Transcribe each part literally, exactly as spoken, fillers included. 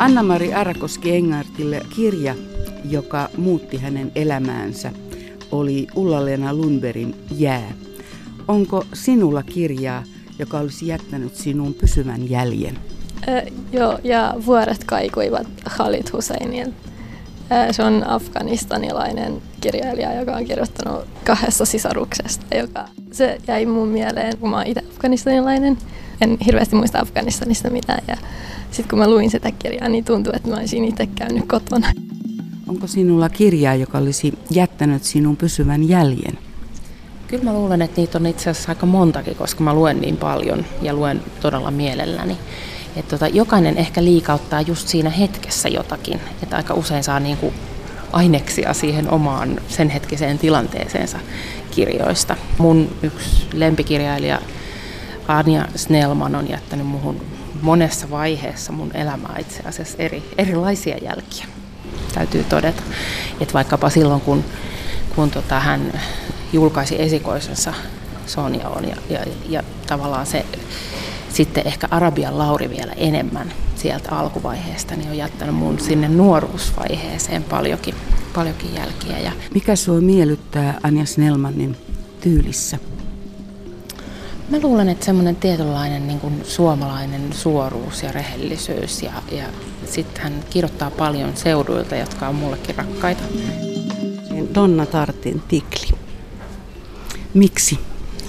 Anna-Mari Arrakoski-Engartille kirja, joka muutti hänen elämäänsä, oli Ulla-Leena Lundbergin Jää. Onko sinulla kirjaa, joka olisi jättänyt sinuun pysyvän jäljen? Äh, joo, ja Vuoret kaikuivat Khalid Husseinilta. Äh, se on afganistanilainen kirjailija, joka on kirjoittanut kahdesta sisaruksesta. Joka, se jäi mun mieleen, kun mä oon itse afganistanilainen. En hirveästi muista Afganistanista mitään. Ja sitten kun mä luin sitä kirjaa, niin tuntui, että mä olisin itse käynyt kotona. Onko sinulla kirjaa, joka olisi jättänyt sinun pysyvän jäljen? Kyllä mä luulen, että niitä on itse asiassa aika montakin, koska mä luen niin paljon ja luen todella mielelläni. Että tota, jokainen ehkä liikauttaa just siinä hetkessä jotakin, että aika usein saa niinku aineksia siihen omaan sen hetkiseen tilanteeseensa kirjoista. Mun yksi lempikirjailija Anja Snellman on jättänyt muhun monessa vaiheessa mun elämää itse asiassa eri, erilaisia jälkiä. Täytyy todeta, että vaikkapa silloin kun, kun tota, hän julkaisi esikoisensa Sonja on ja, ja, ja tavallaan se sitten ehkä Arabian Lauri vielä enemmän sieltä alkuvaiheesta, niin on jättänyt mun sinne nuoruusvaiheeseen paljonkin, paljonkin jälkiä. Ja mikä sua miellyttää Anja Snellmanin tyylissä? Mä luulen, että semmoinen tietynlainen niin kuin suomalainen suoruus ja rehellisyys ja, ja sitten hän kirjoittaa paljon seuduilta, jotka on mullekin rakkaita. Donna Tartin Tikli. Miksi?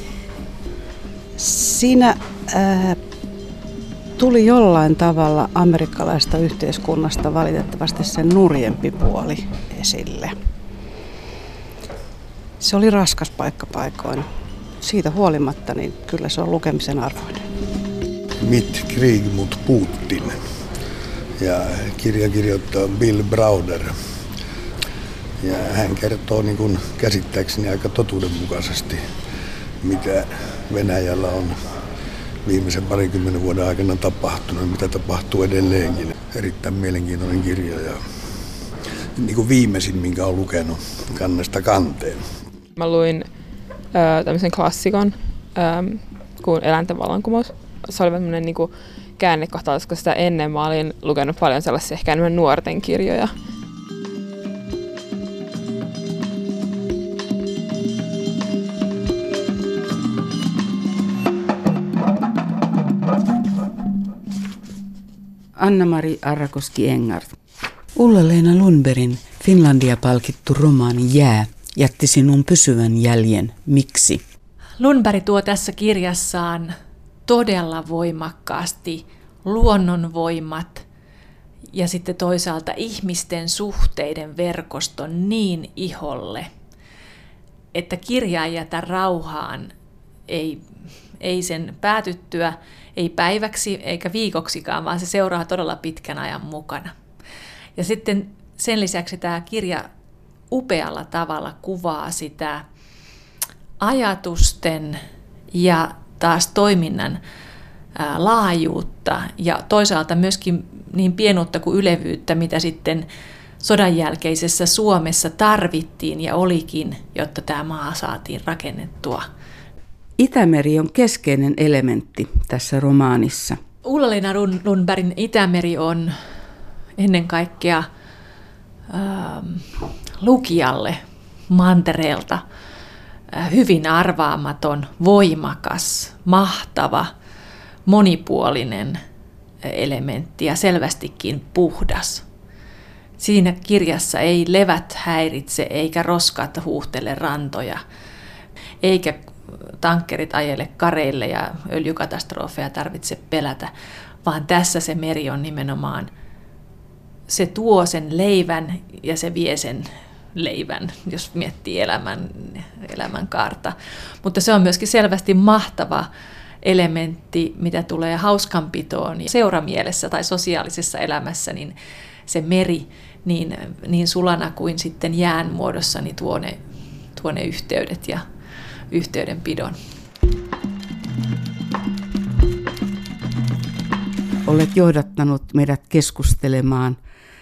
Siinä äh, tuli jollain tavalla amerikkalaista yhteiskunnasta valitettavasti sen nurjempi puoli esille. Se oli raskas paikka paikoin. Siitä huolimatta, niin kyllä se on lukemisen arvoinen. Mitt krig mot Putin. Ja kirja kirjoittaa Bill Browder. Ja hän kertoo niin kuin käsittääkseni aika totuudenmukaisesti, mitä Venäjällä on viimeisen parikymmenen vuoden aikana tapahtunut ja mitä tapahtuu edelleenkin. Erittäin mielenkiintoinen kirja ja niin kuin viimeisin, minkä olen lukenut kannesta kanteen. Mä luin äh, tämmöisen klassikon ähm, kuin Eläinten vallankumous. Se oli tämmöinen niin kuin käännekohta, koska sitä ennen mä olin lukenut paljon sellaisia ehkä enemmän nuorten kirjoja. Anna-Mari Arrakoski-Engart. Ulla-Leena Lundbergin Finlandia-palkittu romaani Jää jätti sinun pysyvän jäljen. Miksi? Lundberg tuo tässä kirjassaan todella voimakkaasti luonnonvoimat ja sitten toisaalta ihmisten suhteiden verkoston niin iholle, että kirja ei jätä rauhaan, ei, ei sen päätyttyä, ei päiväksi eikä viikoksikaan, vaan se seuraa todella pitkän ajan mukana. Ja sitten sen lisäksi tämä kirja upealla tavalla kuvaa sitä ajatusten ja taas toiminnan laajuutta ja toisaalta myöskin niin pienuutta kuin ylevyyttä, mitä sitten sodan jälkeisessä Suomessa tarvittiin ja olikin, jotta tämä maa saatiin rakennettua. Itämeri on keskeinen elementti tässä romaanissa. Ulla-Leena Lundbergin Itämeri on ennen kaikkea ähm, lukijalle mantereelta äh, hyvin arvaamaton, voimakas, mahtava, monipuolinen elementti ja selvästikin puhdas. Siinä kirjassa ei levät häiritse eikä roskat huuhtele rantoja, eikä tankkerit ajele kareille ja öljykatastrofeja tarvitse pelätä, vaan tässä se meri on nimenomaan, se tuo sen leivän ja se vie sen leivän, jos miettii elämän, elämän kaarta. Mutta se on myöskin selvästi mahtava elementti, mitä tulee hauskanpitoon seuramielessä tai sosiaalisessa elämässä, niin se meri niin, niin sulana kuin sitten jään muodossa niin tuo ne, tuo ne yhteydet ja yhteydenpidon. Olet johdattanut meidät keskustelemaan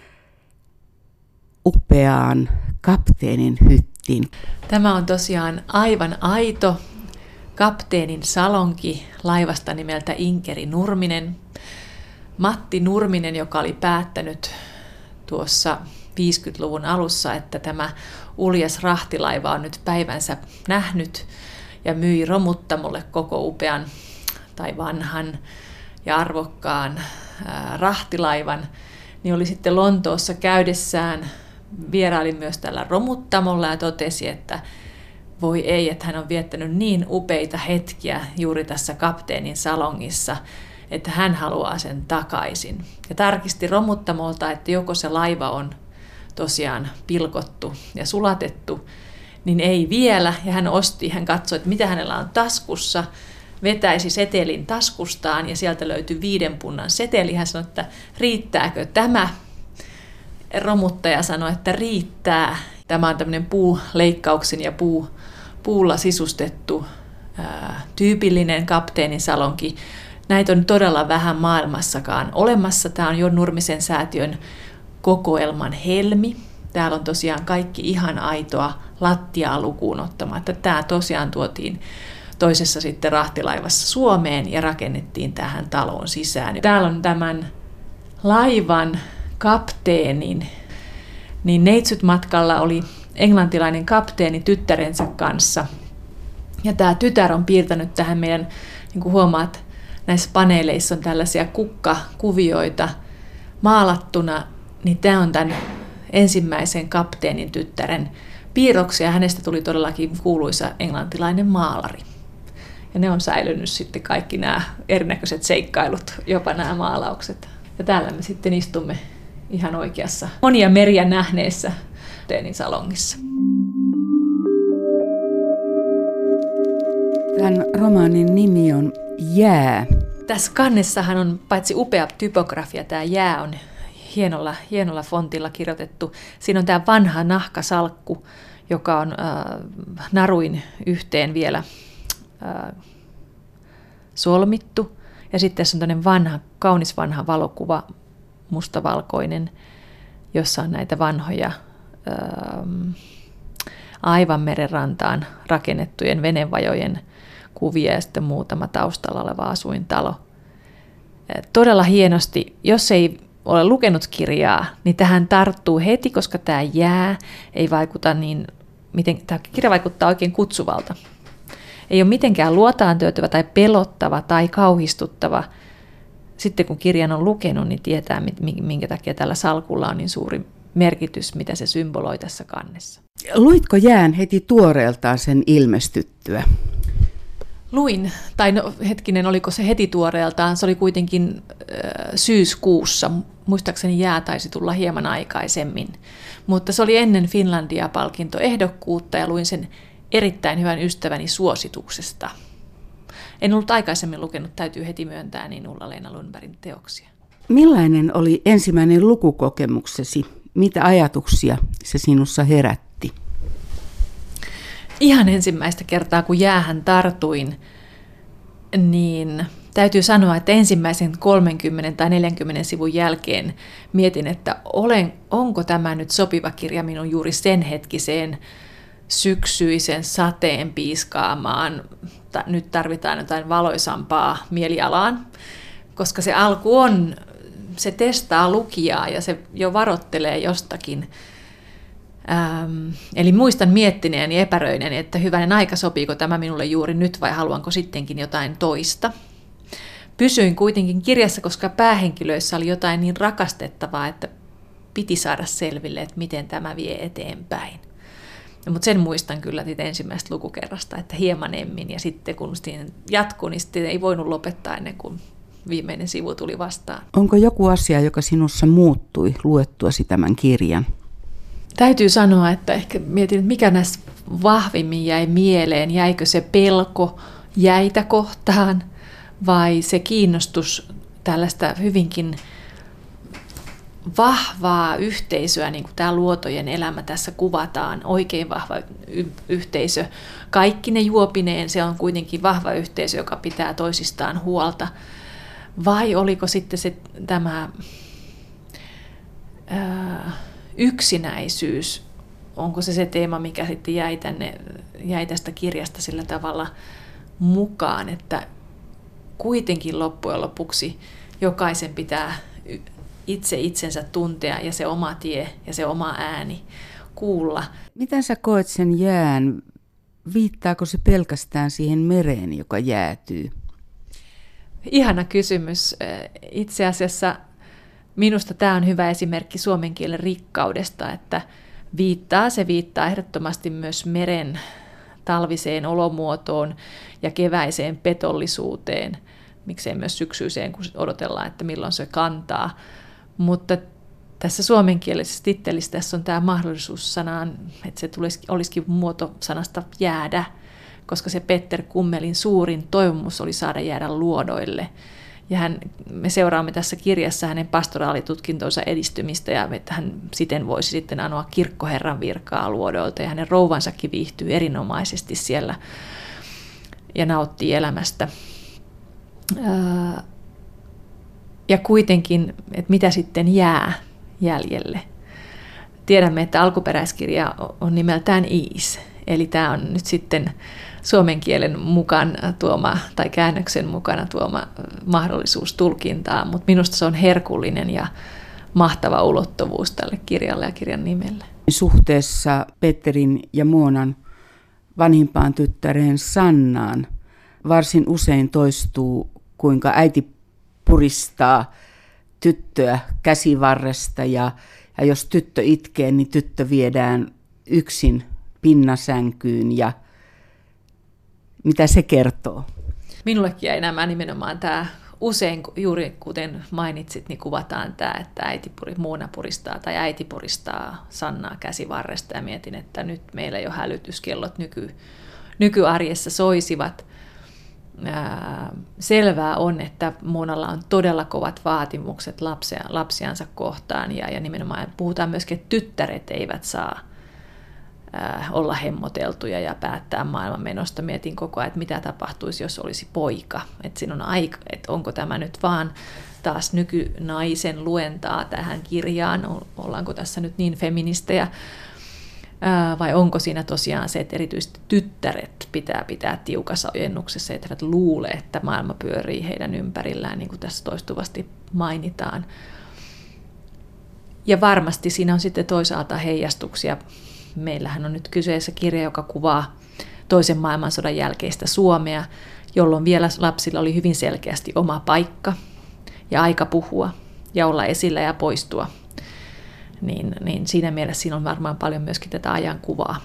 upeaan kapteenin hyttiin. Tämä on tosiaan aivan aito kapteenin salonki laivasta nimeltä Inkeri Nurminen. Matti Nurminen, joka oli päättänyt tuossa viisikymmentäluvun alussa, että tämä uljas rahtilaiva on nyt päivänsä nähnyt ja myi Romuttamolle koko upean tai vanhan ja arvokkaan ää, rahtilaivan, niin oli sitten Lontoossa käydessään, vieraili myös tällä Romuttamolla ja totesi, että voi ei, että hän on viettänyt niin upeita hetkiä juuri tässä kapteenin salongissa, että hän haluaa sen takaisin. Ja tarkisti Romuttamolta, että joko se laiva on tosiaan pilkottu ja sulatettu, niin ei vielä. Ja hän osti, hän katsoi, että mitä hänellä on taskussa, vetäisi setelin taskustaan ja sieltä löytyi viiden punnan seteli. Hän sanoi, että riittääkö tämä? Romuttaja sanoi, että riittää. Tämä on tämmöinen puuleikkauksen ja puu, puulla sisustettu ää, tyypillinen kapteenin salonki. Näitä on todella vähän maailmassakaan olemassa. Tämä on Jo Nurmisen säätiön kokoelman helmi. Täällä on tosiaan kaikki ihan aitoa lattiaa lukuun ottamatta. Tämä tosiaan tuotiin toisessa sitten rahtilaivassa Suomeen ja rakennettiin tähän taloon sisään. Täällä on tämän laivan kapteenin, niin neitsytmatkalla oli englantilainen kapteeni tyttärensä kanssa. Ja tämä tytär on piirtänyt tähän meidän, niin kuin huomaat, näissä paneeleissa on tällaisia kukkakuvioita maalattuna, niin tämä on tämän ensimmäisen kapteenin tyttären piirroksia. Hänestä tuli todellakin kuuluisa englantilainen maalari. Ja ne on säilynyt sitten kaikki nämä erinäköiset seikkailut, jopa nämä maalaukset. Ja täällä me sitten istumme ihan oikeassa monia meriä nähneessä kapteenin salongissa. Tämän romaanin nimi on Jää. Tässä kannessahan on paitsi upea typografia, tämä jää on hienolla, hienolla fontilla kirjoitettu. Siinä on tämä vanha nahkasalkku, joka on äh, naruin yhteen vielä äh, solmittu. Ja sitten tässä on tämmöinen vanha, kaunis vanha valokuva, mustavalkoinen, jossa on näitä vanhoja äh, aivan merenrantaan rakennettujen venevajojen kuvia ja sitten muutama taustalla oleva asuintalo. Todella hienosti, jos ei ole lukenut kirjaa, niin tähän tarttuu heti, koska tämä jää ei vaikuta niin, miten, tämä kirja vaikuttaa oikein kutsuvalta. Ei ole mitenkään luotaan työtävä tai pelottava tai kauhistuttava. Sitten kun kirjan on lukenut, niin tietää, minkä takia tällä salkulla on niin suuri merkitys, mitä se symboloi tässä kannessa. Luitko Jään heti tuoreeltaan sen ilmestyttyä? Luin, tai no, hetkinen, oliko se heti tuoreeltaan, se oli kuitenkin äh, syyskuussa, muistaakseni Jää taisi tulla hieman aikaisemmin, mutta se oli ennen Finlandia-palkintoehdokkuutta ja luin sen erittäin hyvän ystäväni suosituksesta. En ollut aikaisemmin lukenut, täytyy heti myöntää, niin Ulla-Leena Lundbergin teoksia. Millainen oli ensimmäinen lukukokemuksesi? Mitä ajatuksia se sinussa herätti? Ihan ensimmäistä kertaa, kun Jäähän tartuin, niin täytyy sanoa, että ensimmäisen kolmekymmentä tai neljäkymmentä sivun jälkeen mietin, että olen, onko tämä nyt sopiva kirja minun juuri sen hetkiseen syksyisen sateen piiskaamaan. Nyt tarvitaan jotain valoisampaa mielialaan, koska se alku on, se testaa lukijaa ja se jo varoittelee jostakin. Ähm, eli muistan miettineeni ja epäröineeni, että hyvänen aika, sopiiko tämä minulle juuri nyt vai haluanko sittenkin jotain toista. Pysyin kuitenkin kirjassa, koska päähenkilöissä oli jotain niin rakastettavaa, että piti saada selville, että miten tämä vie eteenpäin. No, mutta sen muistan kyllä ensimmäistä lukukerrasta, että hieman emmin ja sitten kun jatkui, niin sitten ei voinut lopettaa ennen kuin viimeinen sivu tuli vastaan. Onko joku asia, joka sinussa muuttui luettuasi tämän kirjan? Täytyy sanoa, että ehkä mietin, että mikä näissä vahvimmin jäi mieleen. Jäikö se pelko jäitä kohtaan vai se kiinnostus tällaista hyvinkin vahvaa yhteisöä, niin kuin tämä luotojen elämä tässä kuvataan, oikein vahva y- yhteisö. Kaikki ne juopineen, se on kuitenkin vahva yhteisö, joka pitää toisistaan huolta. Vai oliko sitten se tämä ää, yksinäisyys, onko se se teema, mikä sitten jäi, tänne, jäi tästä kirjasta sillä tavalla mukaan, että kuitenkin loppujen lopuksi jokaisen pitää itse itsensä tuntea ja se oma tie ja se oma ääni kuulla. Miten sä koet sen jään? Viittaako se pelkästään siihen mereen, joka jäätyy? Ihana kysymys. Itse asiassa minusta tämä on hyvä esimerkki suomen kielen rikkaudesta, että viittaa, se viittaa ehdottomasti myös meren talviseen olomuotoon ja keväiseen petollisuuteen, miksei myös syksyiseen, kun odotellaan, että milloin se kantaa. Mutta tässä suomenkielisessä tittelissä tässä on tämä mahdollisuus sanaan, että se tulisi, olisikin muoto sanasta jäädä, koska se Petter Kummelin suurin toivomus oli saada jäädä luodoille. Ja hän, me seuraamme tässä kirjassa hänen pastoraalitutkintonsa edistymistä ja että hän siten voisi sitten anoa kirkkoherran virkaa luodoilta ja hänen rouvansakin viihtyy erinomaisesti siellä ja nauttii elämästä. Ja kuitenkin, että mitä sitten jää jäljelle. Tiedämme, että alkuperäiskirja on nimeltään Iis, eli tämä on nyt sitten suomen kielen mukaan tuoma tai käännöksen mukana tuoma mahdollisuus tulkintaa, mutta minusta se on herkullinen ja mahtava ulottuvuus tälle kirjalle ja kirjan nimelle. Suhteessa Petterin ja Moonan vanhimpaan tyttäreen Sannaan varsin usein toistuu, kuinka äiti puristaa tyttöä käsivarresta ja, ja jos tyttö itkee, niin tyttö viedään yksin pinnasänkyyn ja mitä se kertoo? Minullekin jäi nämä nimenomaan tämä usein, juuri kuten mainitsit, niin kuvataan tämä, että äiti puri, Moona puristaa tai äiti puristaa Sannaa käsivarresta ja mietin, että nyt meillä jo hälytyskellot nyky, nykyarjessa soisivat. Ää, selvää on, että Moonalla on todella kovat vaatimukset lapsia, lapsiansa kohtaan ja, ja nimenomaan puhutaan myöskin, että tyttäret eivät saa ää, olla hemmoteltuja ja päättää maailman menosta. Mietin koko ajan, että mitä tapahtuisi, jos olisi poika. Että siinä on aika, että onko tämä nyt vaan taas nykynaisen luentaa tähän kirjaan, ollaanko tässä nyt niin feministejä. Vai onko siinä tosiaan se, että erityisesti tyttäret pitää pitää tiukassa ojennuksessa, että he luule, että maailma pyörii heidän ympärillään, niin kuin tässä toistuvasti mainitaan. Ja varmasti siinä on sitten toisaalta heijastuksia. Meillähän on nyt kyseessä kirja, joka kuvaa toisen maailmansodan jälkeistä Suomea, jolloin vielä lapsilla oli hyvin selkeästi oma paikka ja aika puhua ja olla esillä ja poistua. Niin, niin siinä mielessä siinä on varmaan paljon myöskin tätä ajankuvaa.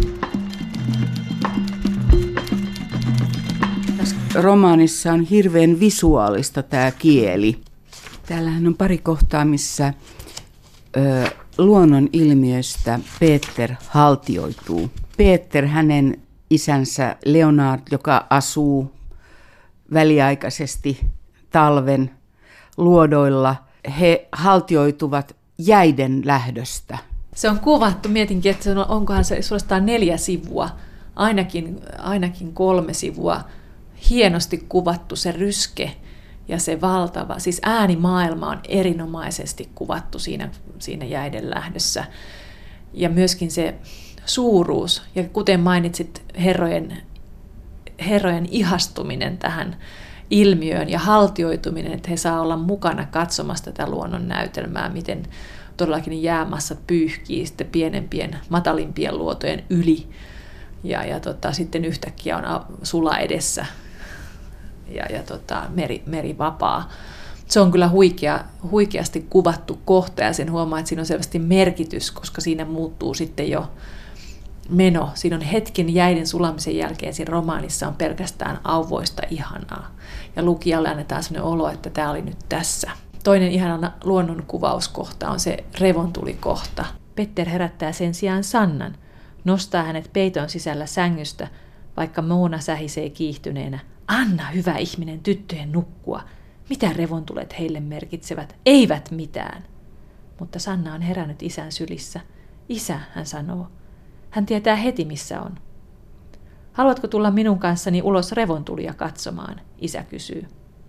Romaanissa on hirveän visuaalista tämä kieli. Täällähän on pari kohtaa, missä ö, luonnon ilmiöistä Peter haltioituu. Peter, hänen isänsä Leonard, joka asuu väliaikaisesti talven luodoilla, he haltioituvat jäiden lähdöstä. Se on kuvattu, mietinkin, että onkohan se suorastaan neljä sivua, ainakin, ainakin kolme sivua, hienosti kuvattu se ryske ja se valtava, siis äänimaailma on erinomaisesti kuvattu siinä, siinä jäiden lähdössä. Ja myöskin se suuruus, ja kuten mainitsit, herrojen, herrojen ihastuminen tähän ilmiöön ja haltioituminen, että he saa olla mukana katsomassa tätä luonnon näytelmää, miten todellakin jäämassat pyyhkii sitten pienempien, matalimpien luotojen yli. Ja, ja tota, sitten yhtäkkiä on sula edessä ja, ja tota, meri, meri vapaa. Se on kyllä huikea, huikeasti kuvattu kohta ja sen huomaa, että siinä on selvästi merkitys, koska siinä muuttuu sitten jo meno. Siinä on hetken jäiden sulamisen jälkeen siinä romaanissa on pelkästään auvoista ihanaa. Ja lukijalle annetaan sellainen olo, että tämä oli nyt tässä. Toinen ihana luonnonkuvauskohta on se revontulikohta. Petter herättää sen sijaan Sannan, nostaa hänet peiton sisällä sängystä, vaikka Moona sähisee kiihtyneenä. Anna, hyvä ihminen, tyttöjen nukkua. Mitä revontulet heille merkitsevät? Eivät mitään. Mutta Sanna on herännyt isän sylissä. Isä, hän sanoo. Hän tietää heti, missä on. Haluatko tulla minun kanssani ulos revontulia katsomaan? Isä kysyy.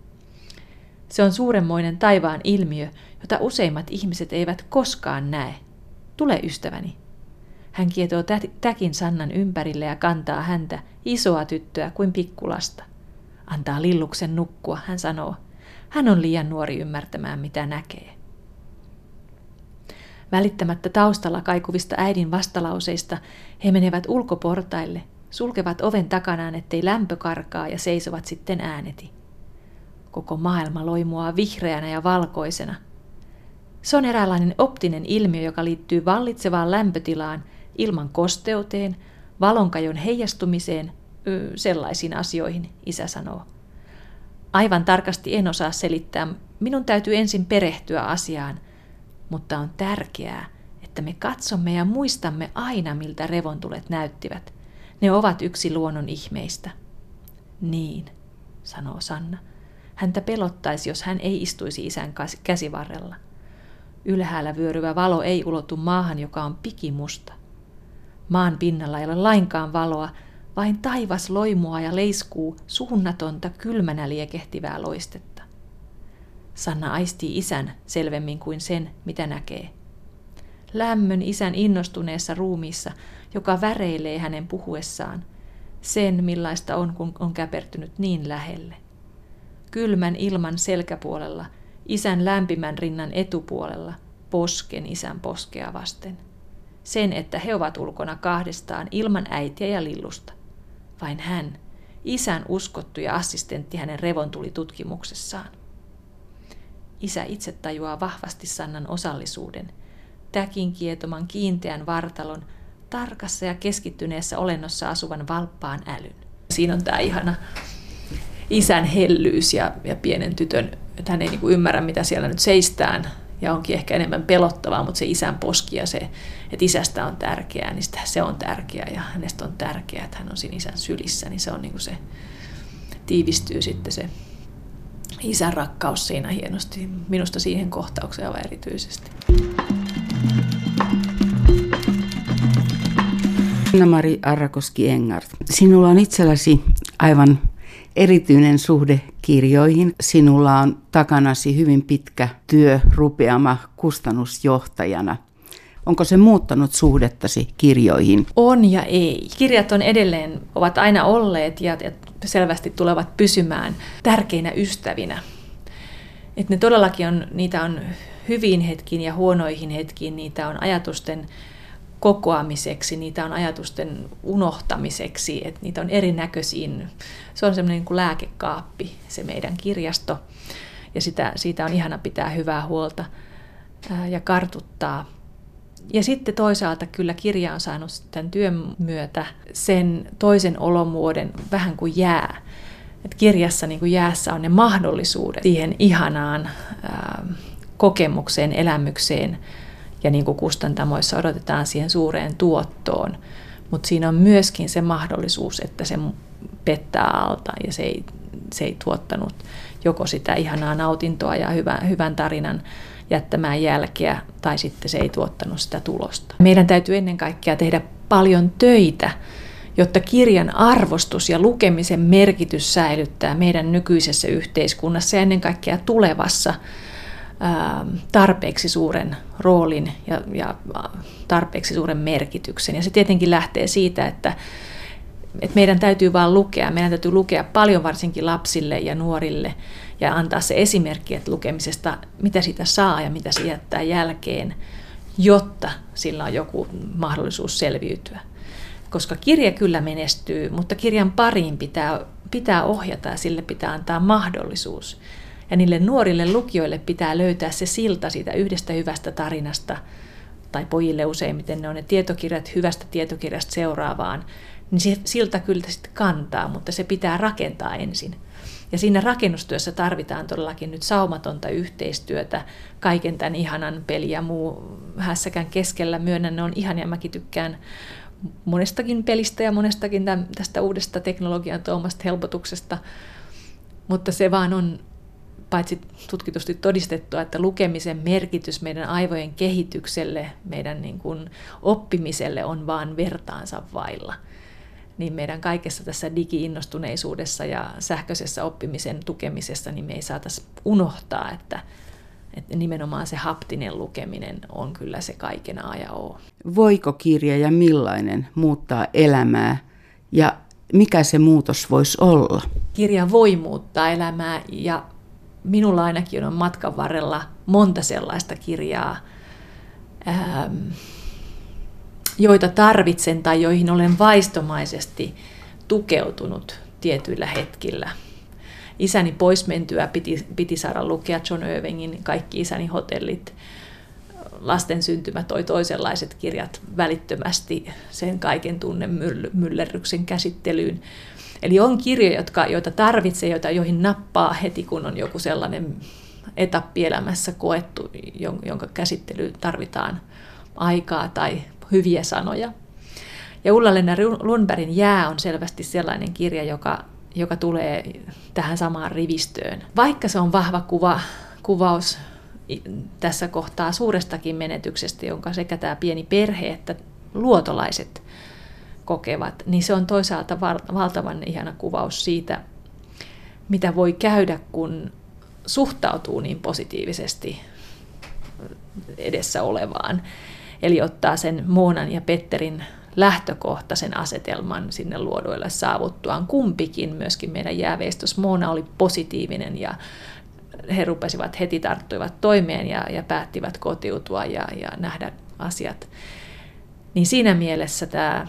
Se on suuremmoinen taivaan ilmiö, jota useimmat ihmiset eivät koskaan näe. Tule, ystäväni. Hän kietoo täkin Sannan ympärille ja kantaa häntä, isoa tyttöä kuin pikkulasta. Antaa Lilluksen nukkua, hän sanoo. Hän on liian nuori ymmärtämään, mitä näkee. Välittämättä taustalla kaikuvista äidin vastalauseista he menevät ulkoportaille, sulkevat oven takanaan, ettei lämpö karkaa ja seisovat sitten ääneti. Koko maailma loimuaa vihreänä ja valkoisena. Se on eräänlainen optinen ilmiö, joka liittyy vallitsevaan lämpötilaan, ilman kosteuteen, valonkajon heijastumiseen, öö, sellaisiin asioihin, isä sanoo. Aivan tarkasti en osaa selittää, minun täytyy ensin perehtyä asiaan, mutta on tärkeää, että me katsomme ja muistamme aina, miltä revontulet näyttivät. Ne ovat yksi luonnon ihmeistä. Niin, sanoo Sanna. Häntä pelottaisi, jos hän ei istuisi isän käsivarrella. Ylhäällä vyöryvä valo ei ulotu maahan, joka on pikimusta. Maan pinnalla ei ole lainkaan valoa, vain taivas loimua ja leiskuu suunnatonta kylmänä liekehtivää loistetta. Sanna aistii isän selvemmin kuin sen, mitä näkee. Lämmön isän innostuneessa ruumiissa, joka väreilee hänen puhuessaan. Sen, millaista on, kun on käpertynyt niin lähelle. Kylmän ilman selkäpuolella, isän lämpimän rinnan etupuolella, posken isän poskea vasten. Sen, että he ovat ulkona kahdestaan ilman äitiä ja Lillusta. Vain hän, isän uskottu ja assistentti hänen revontulitutkimuksessaan. Isä itse tajuaa vahvasti Sannan osallisuuden, täkin kietoman kiinteän vartalon, tarkassa ja keskittyneessä olennossa asuvan valppaan älyn. Siinä on tämä ihana isän hellyys ja, ja pienen tytön, että hän ei niinku ymmärrä, mitä siellä nyt seistään, ja onkin ehkä enemmän pelottavaa, mutta se isän poski ja se, että isästä on tärkeää, niin sitä, se on tärkeää ja hänestä on tärkeää, että hän on siinä isän sylissä, niin se on niinku se, tiivistyy sitten se isän rakkaus siinä hienosti, minusta siihen kohtaukseen aivan erityisesti. Anna-Mari Arrakoski-Engart, sinulla on itselläsi aivan erityinen suhde kirjoihin. Sinulla on takanasi hyvin pitkä työ rupeama kustannusjohtajana. Onko se muuttanut suhdettasi kirjoihin? On ja ei. Kirjat on edelleen, ovat aina olleet ja, ja selvästi tulevat pysymään tärkeinä ystävinä. Et ne todellakin on, niitä on hyviin hetkiin ja huonoihin hetkiin, niitä on ajatusten kokoamiseksi, niitä on ajatusten unohtamiseksi, että niitä on erinäköisiin. Se on semmoinen niin kuin lääkekaappi, se meidän kirjasto, ja sitä, siitä on ihana pitää hyvää huolta ää, ja kartuttaa. Ja sitten toisaalta kyllä kirja on saanut tämän työn myötä sen toisen olomuodon vähän kuin jää. Et kirjassa niin kuin jäässä on ne mahdollisuudet siihen ihanaan ää, kokemukseen, elämykseen, ja niin kuin kustantamoissa odotetaan siihen suureen tuottoon. Mutta siinä on myöskin se mahdollisuus, että se pettää alta ja se ei, se ei tuottanut joko sitä ihanaa nautintoa ja hyvän, hyvän tarinan jättämään jälkeä, tai sitten se ei tuottanut sitä tulosta. Meidän täytyy ennen kaikkea tehdä paljon töitä, jotta kirjan arvostus ja lukemisen merkitys säilyttää meidän nykyisessä yhteiskunnassa ja ennen kaikkea tulevassa tarpeeksi suuren roolin ja, ja tarpeeksi suuren merkityksen. Ja se tietenkin lähtee siitä, että, että meidän täytyy vaan lukea. Meidän täytyy lukea paljon varsinkin lapsille ja nuorille ja antaa se esimerkki, että lukemisesta, mitä sitä saa ja mitä se jättää jälkeen, jotta sillä on joku mahdollisuus selviytyä. Koska kirja kyllä menestyy, mutta kirjan pariin pitää, pitää ohjata ja sille pitää antaa mahdollisuus. Ja niille nuorille lukijoille pitää löytää se silta siitä yhdestä hyvästä tarinasta, tai pojille useimmiten ne on ne tietokirjat hyvästä tietokirjasta seuraavaan, niin se silta kyllä sitten kantaa, mutta se pitää rakentaa ensin. Ja siinä rakennustyössä tarvitaan todellakin nyt saumatonta yhteistyötä kaiken tämän ihanan peli ja muu hässäkään keskellä. Myönnän, ne on ihania, mäkin tykkään monestakin pelistä ja monestakin tästä uudesta teknologian tuomasta helpotuksesta, mutta se vaan on paitsi tutkitusti todistettua, että lukemisen merkitys meidän aivojen kehitykselle, meidän niin kuin oppimiselle on vaan vertaansa vailla. Niin meidän kaikessa tässä digi-innostuneisuudessa ja sähköisessä oppimisen tukemisessa niin me ei saataisi unohtaa, että, että nimenomaan se haptinen lukeminen on kyllä se kaiken A ja O. Voiko kirja ja millainen muuttaa elämää ja mikä se muutos voisi olla? Kirja voi muuttaa elämää ja minulla ainakin on matkan varrella monta sellaista kirjaa, ähm, joita tarvitsen tai joihin olen vaistomaisesti tukeutunut tietyillä hetkillä. Isäni pois mentyä piti, piti saada lukea John Irvingin Kaikki isäni hotellit. Lasten syntymä toi toisenlaiset kirjat välittömästi sen kaiken tunnemyllerryksen käsittelyyn. Eli on kirjoja, jotka, joita tarvitsee, joita, joihin nappaa heti, kun on joku sellainen etappi elämässä koettu, jonka käsittelyyn tarvitaan aikaa tai hyviä sanoja. Ja Ulla-Lena Lundbergin Jää on selvästi sellainen kirja, joka, joka tulee tähän samaan rivistöön. Vaikka se on vahva kuva, kuvaus tässä kohtaa suurestakin menetyksestä, jonka sekä tämä pieni perhe että luotolaiset kokevat, niin se on toisaalta valtavan ihana kuvaus siitä, mitä voi käydä, kun suhtautuu niin positiivisesti edessä olevaan. Eli ottaa sen Moonan ja Petterin lähtökohtaisen asetelman sinne luodoille saavuttuaan. Kumpikin, myöskin meidän jääveistos, Moona oli positiivinen ja he rupesivat heti tarttuivat toimeen ja, ja päättivät kotiutua ja, ja nähdä asiat. Niin siinä mielessä tämä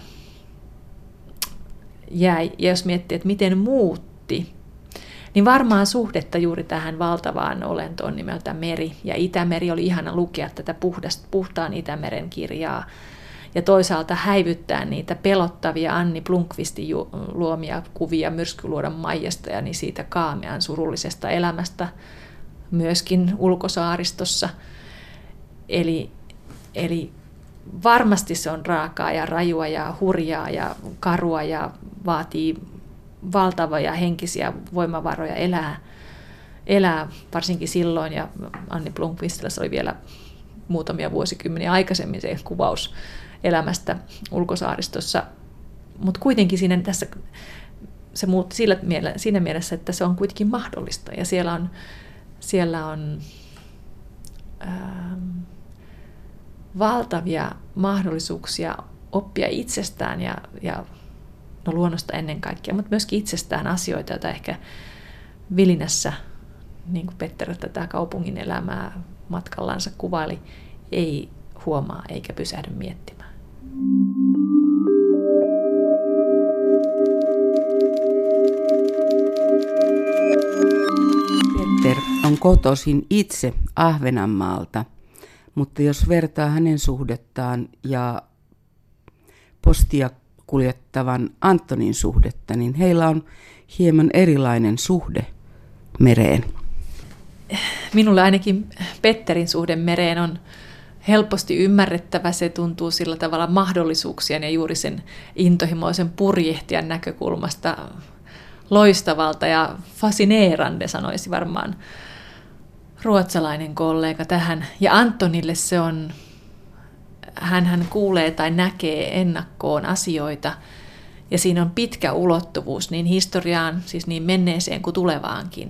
jäi, ja jos miettii, että miten muutti, niin varmaan suhdetta juuri tähän valtavaan olentoon nimeltä meri. Ja Itämeri oli ihana lukea tätä puhdast, puhtaan Itämeren kirjaa. Ja toisaalta häivyttää niitä pelottavia Anni Blomqvistin luomia kuvia Myrskyluodon Maijasta ja niin siitä kaamean surullisesta elämästä myöskin ulkosaaristossa. Eli, eli varmasti se on raakaa ja rajua ja hurjaa ja karua ja vaatii valtavia henkisiä voimavaroja elää, elää varsinkin silloin. Ja Anni Blomqvistilla se oli vielä muutamia vuosikymmeniä aikaisemmin se kuvaus elämästä ulkosaaristossa, mutta kuitenkin siinä, tässä, se muutti sillä, siinä mielessä, että se on kuitenkin mahdollista ja siellä on, siellä on ähm, valtavia mahdollisuuksia oppia itsestään ja, ja no luonnosta ennen kaikkea, mutta myöskin itsestään asioita, joita ehkä Vilinässä, niin kuin Petter tätä kaupungin elämää matkallansa kuvaili, ei huomaa eikä pysähdy miettimään. Petter on kotoisin itse Ahvenanmaalta, mutta jos vertaa hänen suhdettaan ja postia kuljettavan Antonin suhdetta, niin heillä on hieman erilainen suhde mereen. Minulle ainakin Petterin suhde mereen on helposti ymmärrettävä. Se tuntuu sillä tavalla mahdollisuuksien ja juuri sen intohimoisen purjehtijan näkökulmasta loistavalta ja fascinerande, sanoisi varmaan ruotsalainen kollega tähän. Ja Antonille se on, hän kuulee tai näkee ennakkoon asioita ja siinä on pitkä ulottuvuus niin historiaan, siis niin menneeseen kuin tulevaankin.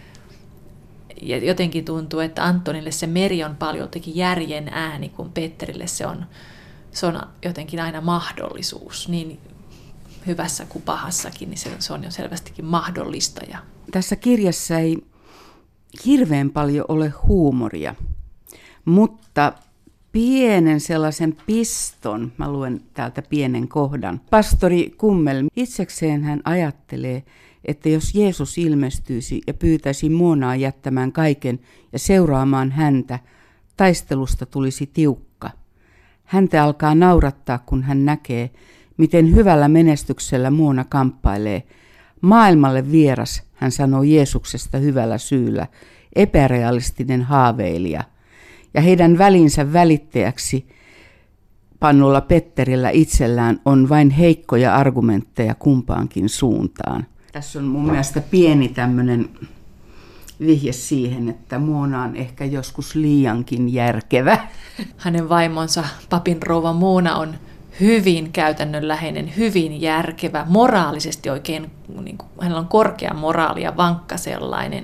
Ja jotenkin tuntuu, että Antonille se meri on paljon jotenkin järjen ääni, kun Petterille se on, se on jotenkin aina mahdollisuus. Niin hyvässä kuin pahassakin, niin se, se on jo selvästikin mahdollistaja. Tässä kirjassa ei hirveän paljon ole huumoria, mutta pienen sellaisen piston, mä luen täältä pienen kohdan. Pastori Kummel, itsekseen hän ajattelee, että jos Jeesus ilmestyisi ja pyytäisi Moonaa jättämään kaiken ja seuraamaan häntä, taistelusta tulisi tiukka. Häntä alkaa naurattaa, kun hän näkee, miten hyvällä menestyksellä Moona kamppailee. Maailmalle vieras, hän sanoo Jeesuksesta hyvällä syyllä, epärealistinen haaveilija. Ja heidän välinsä välittäjäksi pannulla Petterillä itsellään on vain heikkoja argumentteja kumpaankin suuntaan. Tässä on mun mielestä pieni tämmöinen vihje siihen, että Moona on ehkä joskus liiankin järkevä. Hänen vaimonsa, papin rouva Moona, on hyvin käytännönläheinen, hyvin järkevä, moraalisesti oikein, niin kuin, hänellä on korkea moraali ja vankka sellainen.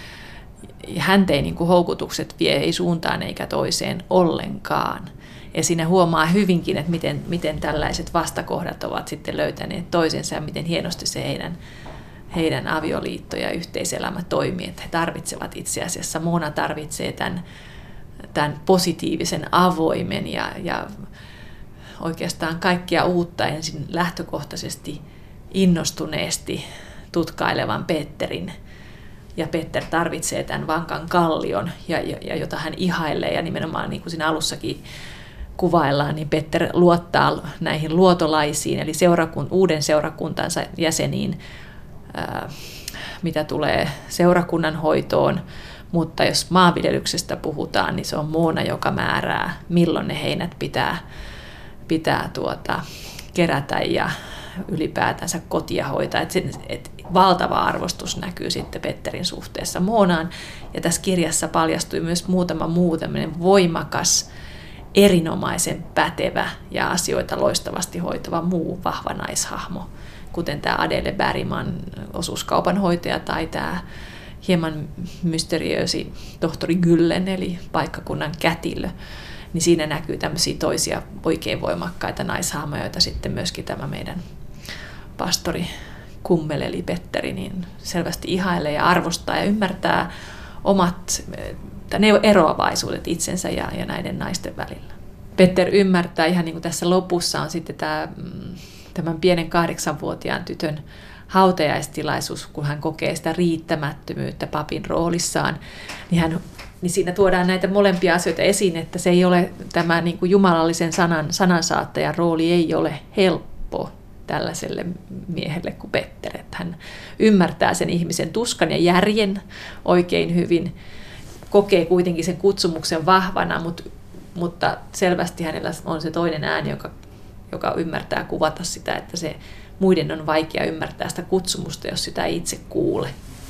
Häntä ei niin kuin houkutukset vie ei suuntaan eikä toiseen ollenkaan. Ja siinä huomaa hyvinkin, että miten, miten tällaiset vastakohdat ovat sitten löytäneet toisensa ja miten hienosti se heidän, heidän avioliitto ja yhteiselämä toimii, että he tarvitsevat itse asiassa, Mona tarvitsee tämän, tämän positiivisen, avoimen ja, ja oikeastaan kaikkia uutta ensin lähtökohtaisesti innostuneesti tutkailevan Petterin. Ja Petter tarvitsee tämän vankan kallion, ja, ja, ja jota hän ihailee, ja nimenomaan niin kuin siinä alussakin kuvaillaan, niin Petter luottaa näihin luotolaisiin, eli seurakun, uuden seurakuntansa jäseniin, ää, mitä tulee seurakunnan hoitoon, mutta jos maanviljelyksestä puhutaan, niin se on Mona, joka määrää, milloin ne heinät pitää, pitää tuota, kerätä ja ylipäätänsä kotia hoitaa. Et sen, et valtava arvostus näkyy sitten Petterin suhteessa Monaan. Ja tässä kirjassa paljastui myös muutama muu tämmöinen voimakas, erinomaisen pätevä ja asioita loistavasti hoitava muu vahva naishahmo, kuten tämä Adele Bergman, osuuskaupanhoitaja, tai tämä hieman mysteriösi tohtori Gyllen, eli paikkakunnan kätilö. Niin siinä näkyy tämmöisiä toisia oikein voimakkaita naishahmoja, joita sitten myöskin tämä meidän pastori Kummel eli Petteri niin selvästi ihailee ja arvostaa ja ymmärtää omat ne eroavaisuudet itsensä ja, ja näiden naisten välillä. Petter ymmärtää, ihan niin kuin tässä lopussa on sitten tämä, tämän pienen kahdeksanvuotiaan tytön hautajaistilaisuus, kun hän kokee sitä riittämättömyyttä papin roolissaan, niin, hän, niin siinä tuodaan näitä molempia asioita esiin, että se ei ole tämä niin kuin jumalallisen sanan, sanansaattajan rooli ei ole helppo tällaiselle miehelle kuin Petter, että hän ymmärtää sen ihmisen tuskan ja järjen oikein hyvin, kokee kuitenkin sen kutsumuksen vahvana, mutta, mutta selvästi hänellä on se toinen ääni, joka, joka ymmärtää kuvata sitä, että se muiden on vaikea ymmärtää sitä kutsumusta, jos sitä ei itse kuule.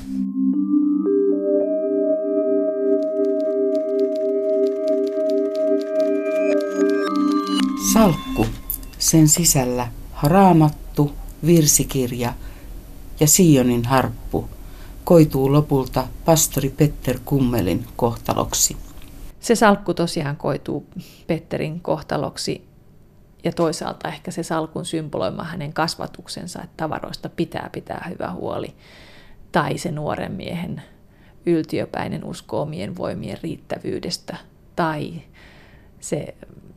Salkku, sen sisällä Raamattu, virsikirja ja Sionin harppu koituu lopulta pastori Petter Kummelin kohtaloksi. Se salkku tosiaan koituu Petterin kohtaloksi ja toisaalta ehkä se salkun symboloima hänen kasvatuksensa, että tavaroista pitää pitää hyvä huoli. Tai se nuoren miehen yltiöpäinen usko omien voimien riittävyydestä. Tai se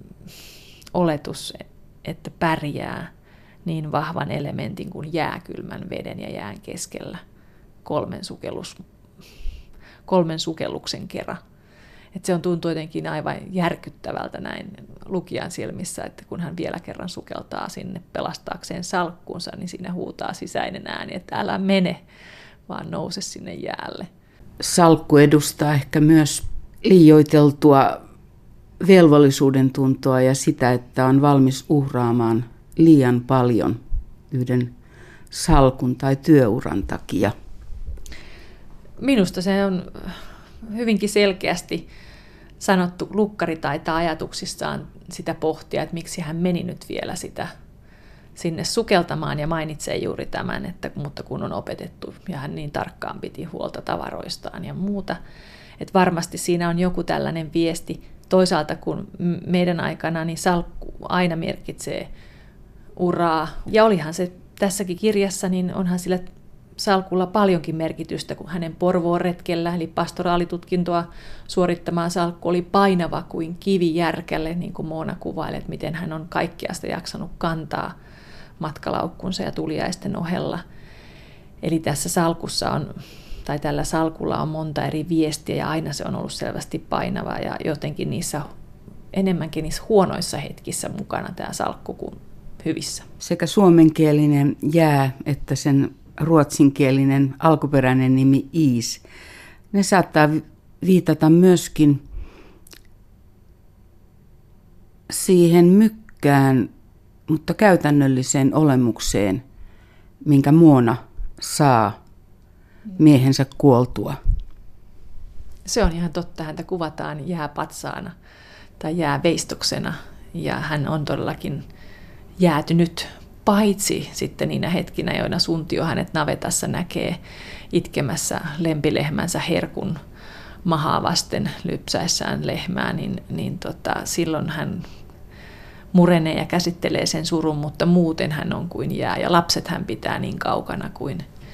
oletus, että pärjää niin vahvan elementin kuin jääkylmän veden ja jään keskellä kolmen, sukellus, kolmen sukelluksen kerran. Että se on tuntuu jotenkin aivan järkyttävältä näin lukijan silmissä, että kun hän vielä kerran sukeltaa sinne pelastaakseen salkkuunsa, niin siinä huutaa sisäinen ääni, että älä mene, vaan nouse sinne jäälle. Salkku edustaa ehkä myös liioiteltua velvollisuuden tuntoa ja sitä, että on valmis uhraamaan liian paljon yhden salkun tai työuran takia. Minusta se on hyvinkin selkeästi sanottu. Lukkari taitaa ajatuksissaan sitä pohtia, että miksi hän meni nyt vielä sitä sinne sukeltamaan ja mainitsee juuri tämän, että mutta kun on opetettu ja hän niin tarkkaan piti huolta tavaroistaan ja muuta. Että varmasti siinä on joku tällainen viesti. Toisaalta kun meidän aikana niin salkku aina merkitsee uraa. Ja olihan se tässäkin kirjassa, niin onhan sillä salkulla paljonkin merkitystä, kun hänen Porvoon retkellä, eli pastoraalitutkintoa suorittamaan salkku oli painava kuin kivi järkälle, niin kuin Mona kuvailee, että miten hän on kaikkea sitä jaksanut kantaa matkalaukkunsa ja tuliaisten ohella. Eli tässä salkussa on, tai tällä salkulla on monta eri viestiä ja aina se on ollut selvästi painava ja jotenkin niissä enemmänkin niissä huonoissa hetkissä mukana tämä salkku kuin hyvissä. Sekä suomenkielinen jää että sen ruotsinkielinen alkuperäinen nimi Iis, ne saattaa viitata myöskin siihen mykkään, mutta käytännölliseen olemukseen, minkä Mona saa miehensä kuoltua. Se on ihan totta, häntä kuvataan jääpatsaana tai jääveistoksena ja hän on todellakin jäätynyt. Paitsi sitten niinä hetkinä, joina Suntio hänet navetassa näkee itkemässä lempilehmänsä herkun mahaa vasten lypsäessään lehmää, niin, niin tota, silloin hän murenee ja käsittelee sen surun, mutta muuten hän on kuin jää. Ja lapset hän pitää niin kaukana kuin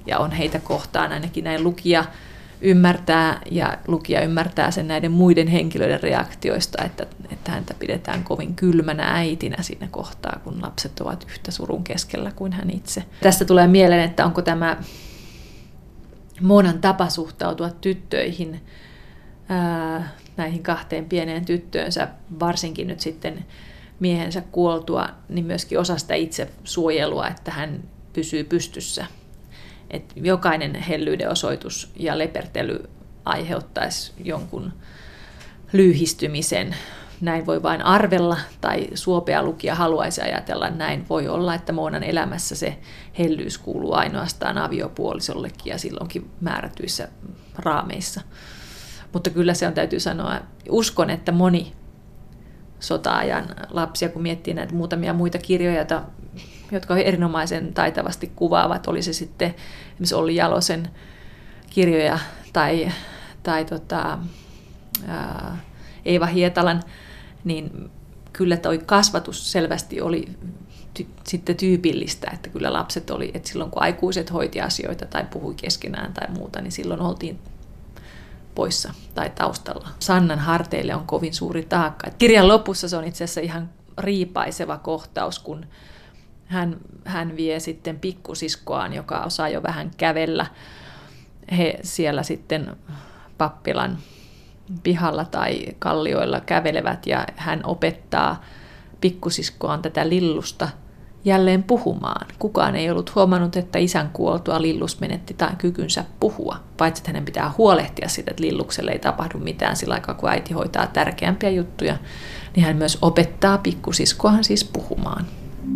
ja on heitä kohtaan, ainakin näin lukija ymmärtää, ja lukija ymmärtää sen näiden muiden henkilöiden reaktioista, että, että häntä pidetään kovin kylmänä äitinä siinä kohtaa, kun lapset ovat yhtä surun keskellä kuin hän itse. Tästä tulee mieleen, että onko tämä Monan tapa suhtautua tyttöihin, ää, näihin kahteen pieneen tyttöönsä, varsinkin nyt sitten miehensä kuoltua, niin myöskin osa sitä itse suojelua, että hän pysyy pystyssä. Että jokainen hellyyden osoitus ja lepertely aiheuttaisi jonkun lyyhistymisen. Näin voi vain arvella, tai suopea lukija haluaisi ajatella, näin voi olla, että Monan elämässä se hellyys kuuluu ainoastaan aviopuolisollekin ja silloinkin määrätyissä raameissa. Mutta kyllä se on, täytyy sanoa, uskon, että moni sota-ajan lapsia, kun miettii näitä muutamia muita kirjoja, jotka erinomaisen taitavasti kuvaavat, oli se sitten esimerkiksi Olli Jalosen kirjoja tai, tai tota, ää, Eeva Hietalan, niin kyllä toi kasvatus selvästi oli ty- sitten tyypillistä, että kyllä lapset oli, että silloin kun aikuiset hoiti asioita tai puhui keskenään tai muuta, niin silloin oltiin poissa tai taustalla. Sannan harteille on kovin suuri taakka. Kirjan lopussa se on itse asiassa ihan riipaiseva kohtaus, kun hän, hän vie sitten pikkusiskoaan, joka osaa jo vähän kävellä. He siellä sitten pappilan pihalla tai kallioilla kävelevät ja hän opettaa pikkusiskoaan tätä Lillusta jälleen puhumaan. Kukaan ei ollut huomannut, että isän kuoltua Lillus menetti tai kykynsä puhua, paitsi että hänen pitää huolehtia siitä, että Lillukselle ei tapahdu mitään sillä aikaa, kun äiti hoitaa tärkeämpiä juttuja, niin hän myös opettaa pikkusiskoaan siis puhumaan.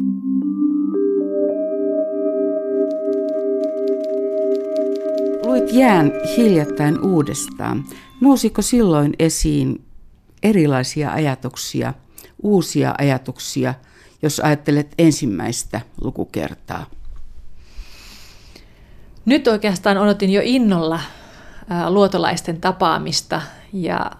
Luit Jään hiljattain uudestaan. Nousiko silloin esiin erilaisia ajatuksia, uusia ajatuksia, jos ajattelet ensimmäistä lukukertaa? Nyt oikeastaan odotin jo innolla ää, luotolaisten tapaamista ja,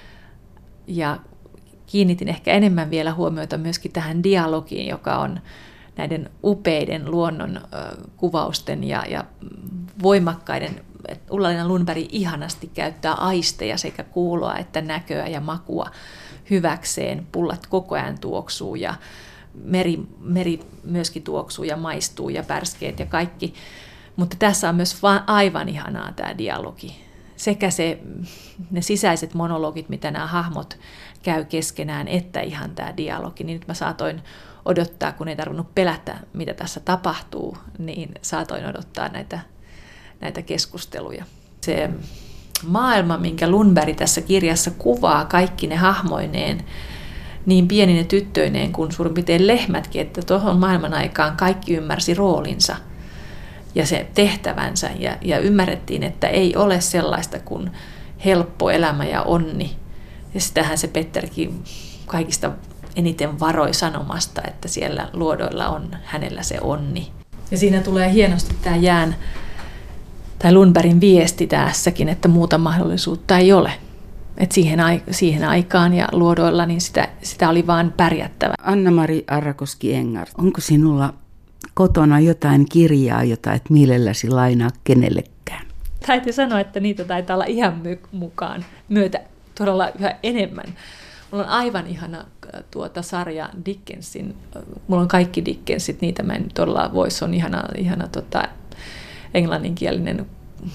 ja kiinnitin ehkä enemmän vielä huomiota myöskin tähän dialogiin, joka on näiden upeiden luonnon ää, kuvausten ja, ja voimakkaiden. Ulla-Leena Lundberg ihanasti käyttää aisteja sekä kuuloa että näköä ja makua hyväkseen. Pullat koko ajan tuoksuu ja meri, meri myöskin tuoksuu ja maistuu ja pärskeet ja kaikki. Mutta tässä on myös aivan ihanaa tämä dialogi. Sekä se, ne sisäiset monologit, mitä nämä hahmot käy keskenään, että ihan tämä dialogi. Niin nyt mä saatoin odottaa, kun ei tarvinnut pelätä, mitä tässä tapahtuu, niin saatoin odottaa näitä näitä keskusteluja. Se maailma, minkä Lundberg tässä kirjassa kuvaa kaikki ne hahmoineen, niin pienine tyttöineen kuin suurin piirtein lehmätkin, että tuohon maailman aikaan kaikki ymmärsi roolinsa ja se tehtävänsä ja, ja ymmärrettiin, että ei ole sellaista kuin helppo elämä ja onni. Ja sitähän se Petterkin kaikista eniten varoi sanomasta, että siellä luodoilla on hänellä se onni. Ja siinä tulee hienosti tämä Jään tai Lundbergin viesti tässäkin, että muuta mahdollisuutta ei ole. Et siihen, siihen aikaan ja luodoilla niin sitä, sitä oli vaan pärjättävä. Anna-Mari Arrakoski-Engart, onko sinulla kotona jotain kirjaa, jota et mielelläsi lainaa kenellekään? Täytyy sanoa, että niitä taitaa olla ihan mukaan myötä todella yhä enemmän. Mulla on aivan ihana tuota sarja Dickensin. Mulla on kaikki Dickensit, niitä mä en todella voisi. On ihana, ihana tota, englanninkielinen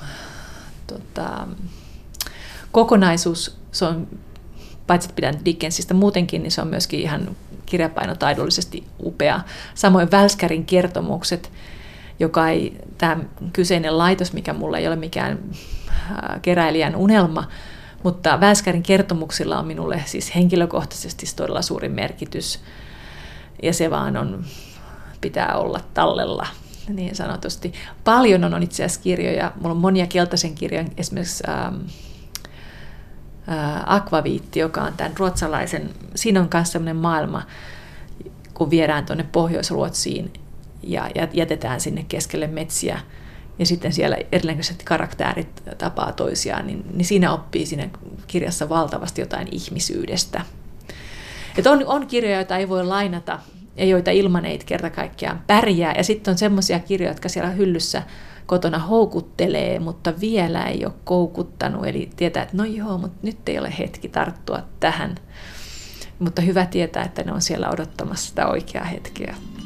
tota, kokonaisuus. Se on, paitsi että pidän Dickensistä muutenkin, niin se on myöskin ihan kirjapainotaidollisesti upea. Samoin Välskärin kertomukset, joka ei, tämä kyseinen laitos, mikä mulla ei ole mikään keräilijän unelma, mutta Välskärin kertomuksilla on minulle siis henkilökohtaisesti todella suuri merkitys. Ja se vaan on, pitää olla tallella. Niin sanotusti. Paljon on, on itse asiassa kirjoja. Mulla on monia keltaisen kirjan, esimerkiksi ähm, äh, Akvaviitti, joka on tämän ruotsalaisen, siinä on myös sellainen maailma, kun viedään tuonne Pohjois-Ruotsiin ja jätetään sinne keskelle metsiä ja sitten siellä erilaiset karaktäärit tapaa toisiaan, niin, niin siinä oppii siinä kirjassa valtavasti jotain ihmisyydestä. Et on, on kirjoja, joita ei voi lainata ja joita ilman ei kerta kaikkiaan pärjää. Ja sitten on semmoisia kirjoja, jotka siellä hyllyssä kotona houkuttelee, mutta vielä ei ole koukuttanut. Eli tietää, että no joo, mutta nyt ei ole hetki tarttua tähän. Mutta hyvä tietää, että ne on siellä odottamassa sitä oikeaa hetkeä.